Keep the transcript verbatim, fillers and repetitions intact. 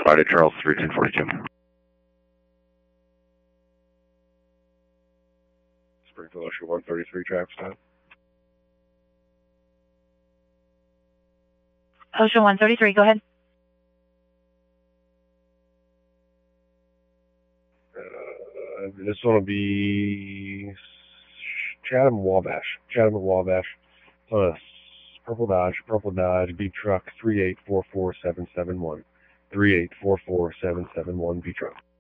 Friday, Charles, three ten forty-two. Springfield Ocean one thirty-three, traffic stop. Ocean one thirty-three, go ahead. Uh, this one will be Chatham Wabash. Chatham Wabash. On a purple Dodge, purple Dodge, B truck three eight four four seven seven one. three eight four four seven seven one, B truck.